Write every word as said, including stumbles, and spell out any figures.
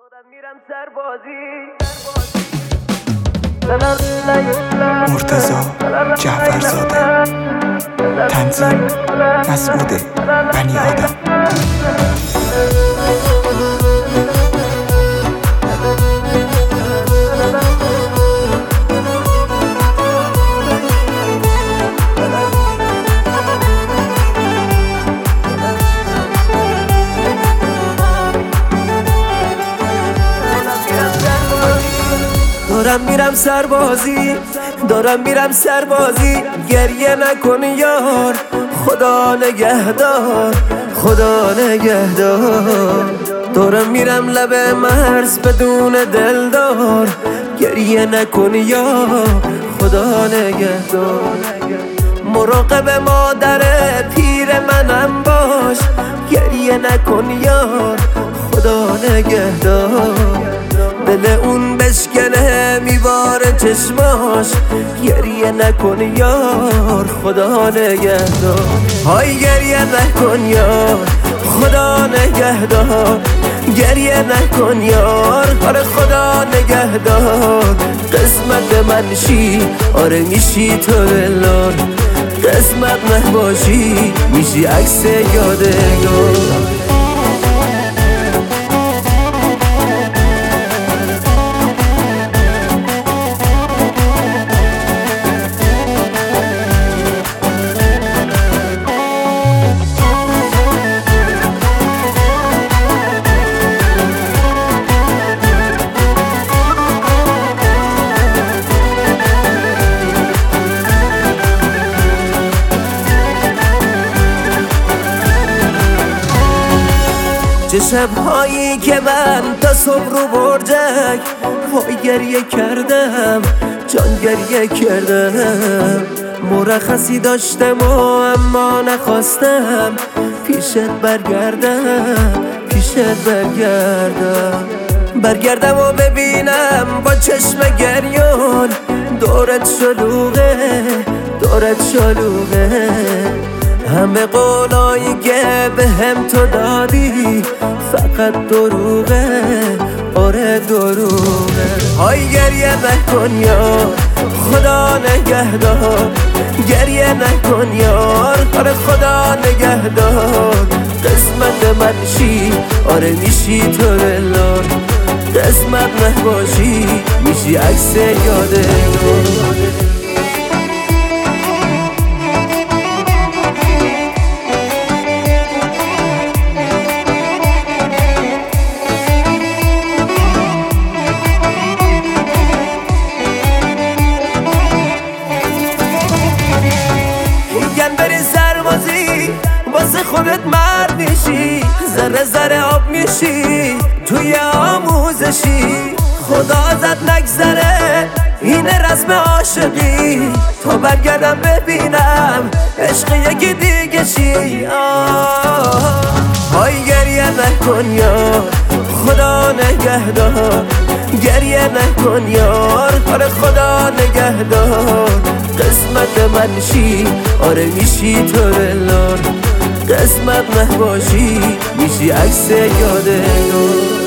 مرتضی جعفرزاده. تنظیم مسعود بنی آدم. دارم میرم سربازی، دارم میرم سربازی. گریه نکن یار، خدا نگهدار، خدا نگهدار. دارم میرم لب مرز بدون دلدار. گریه نکن یار، خدا نگهدار. مراقب مادر پیر منم باش. گریه نکن یار، خدا نگهدار. دل اون بشکنه میوار چشماش. گریه نکن یار، خدا نگهدار. های گریه نکن یار، خدا نگهدار. گریه نکن یار، آره خدا نگهدار. قسمت من شی، آره میشی تو دلار. قسمت نباشی میشی عکس یادگار. چه شبهایی که من تا صبح رو برجک وای گریه کردم، جان گریه کردم. مرخصی داشتم و اما نخواستم پیشت برگردم، پیشت برگردم. برگردم و ببینم با چشم گریون دورت شلوغه، دورت شلوغه. همه قولایی که به هم تو دادی فقط دروغه، آره دروغه. های گریه نکن یار، خدا نگهدار. گریه نکن یار، آره خدا نگهدار. قسمت من شی، آره میشی تو دلار. قسمت نباشی میشی عکس یادگار. واسه خودت مرد میشی، ذره ذره آب میشی توی آموزشی. خدا ازت نگذره، اینه رسم عاشقی. تا برگردم ببینم عشق یکی دیگه شی. های گریه نکن یار، خدا نگهدار. گریه نکن یار، آره خدا نگهدار. قسمت من شی، آره میشی تو دلار. قسمت نباشی میشی عکس یادگار.